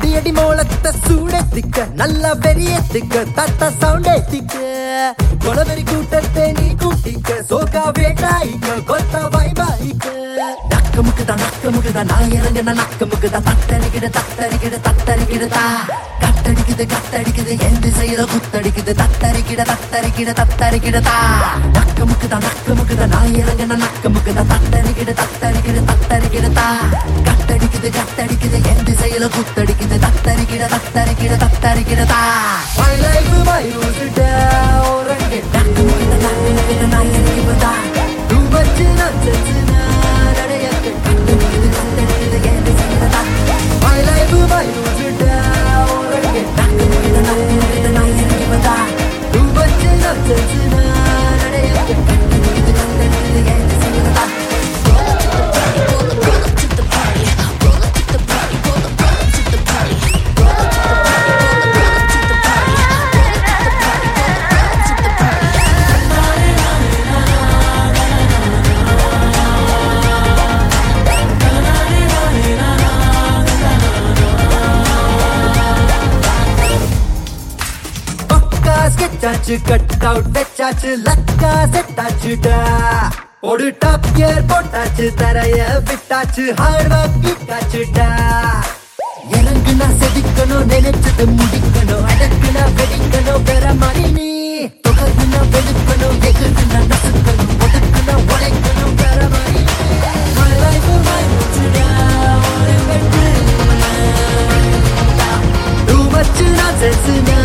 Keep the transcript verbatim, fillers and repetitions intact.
அடி மோளத்தை சூடேத்திக்க நல்லா வெறியேத்திக்க தட்ட சவுண்டேத்திக்க கொலவெறி கூட்டத்தை நீ கூட்டிக்க சோகா வேட்டாயிக்க கொத்த வைபாயிக்க நக்கமுக்குதா நக்கமுக்குதா நான் இறங்கின நக்கமுக்குதா தத்தரிக்கிட தத்தரிக்கிட தத்தரிக்கிடதா கத்தடிக்குது கத்தடிக்குது என் திசையில குத்தடிக்குது தத்தரிக்கிட தத்தரிக்கிட தத்தரிக்கிடதா நக்கமுக்குதா நக்கமுக்குதா நான் இறங்கின நக்கமுக்குதா தத்தரிக்கிட தத்தரிக்கிட தத்தரிக்கிடதா கத்தடிக்குது கத்தடிக்குது என் திசையில குத்தடிக்குது தத்தரிக்கிட தத்தரிக்கிட தத்தரிக்கிடதா My life my rules down நக்கமுக்குதா நக்கமுக்குதா நான் இறங்கிவதா Too much nonsense நடையக்கு கத்தடிக்குது கத்தடிக்குது என் திசையிலதா My life my rules down நக்கமுக்குதா நக்கமுக்குதா நான் இறங்கிவதா Too much nonsense நடையக்கு கத்தடிக்குது கத்தடிக்குது என் திசையிலதா செட்டாச்சு கட் அவுட் வெச்சாச்சு லக்கா செட்டாச்சுடா ஒரு டாப் கியர் போட்டாச்சு தரைய விட்டாச்சு ஹார்ட் ஒர்க் காச்சுடா இறங்குனா செதிக்கணும் நினைச்சது முடிக்கணும் அடக்குனா வெடிக்கணும் வேற மாதிரி நீ தொகர்னா வெளுக்கணும் எகுதுனா நசுக்கணும் ஒதுக்குனா உழைக்கணும் வேற மாதிரி My life my moodடா ஒரு வெட்டு Too much nonsense